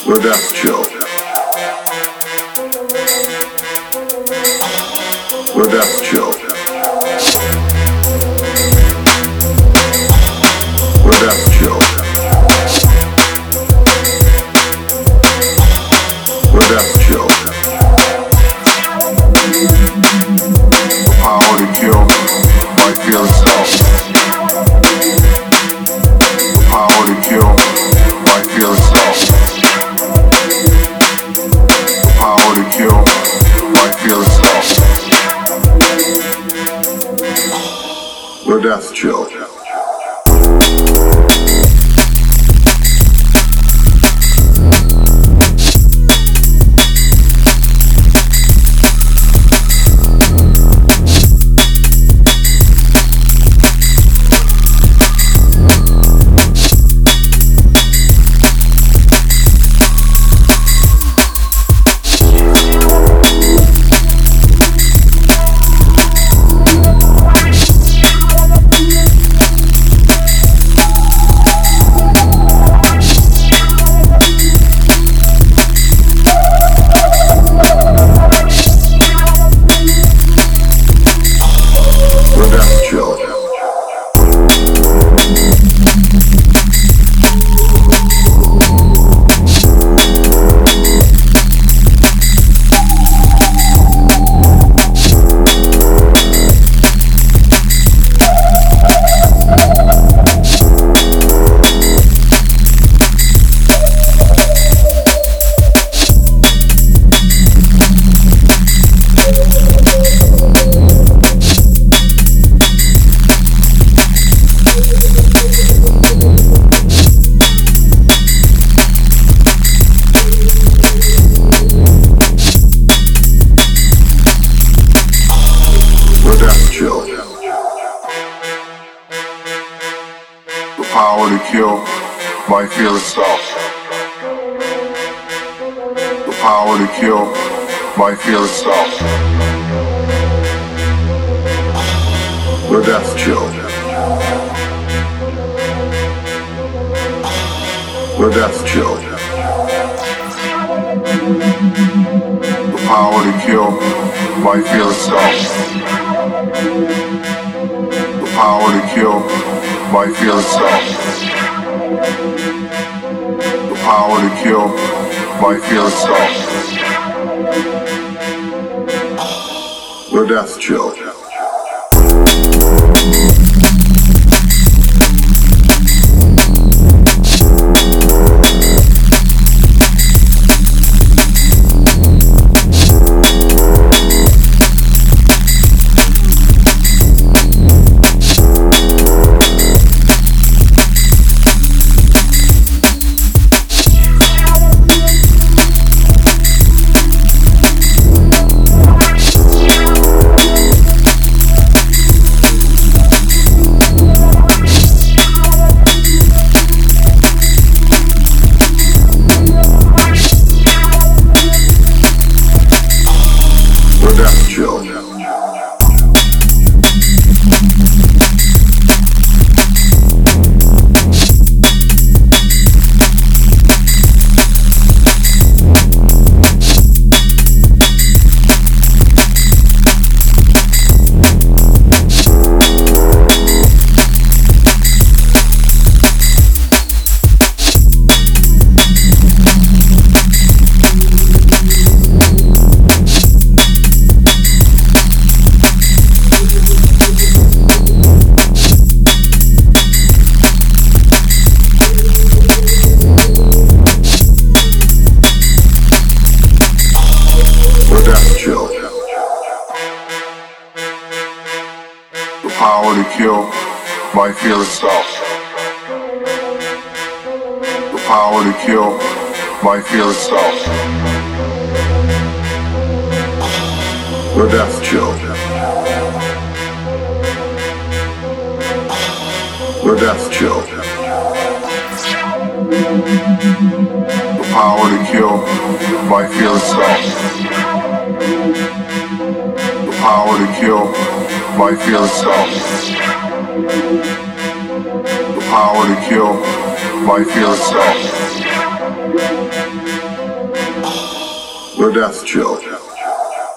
The Death Chill. The Death Chill. The Death Chill. The Death Chill. The power to kill might fear itself. The power to kill might fear itself. The power to kill might fear itself. The Death Chill. Power to kill might fear itself. The power to kill might fear itself. The Death Chill. The Death Chill. The power to kill might fear itself. The power to kill might fear itself. The power to kill might fear itself. The Death Chill. Power to kill might fear itself. The power to kill might fear itself. The Death Chill. The Death Chill. The power to kill might fear itself. The power to kill might fear itself. The power to kill might fear itself. The Death Chill.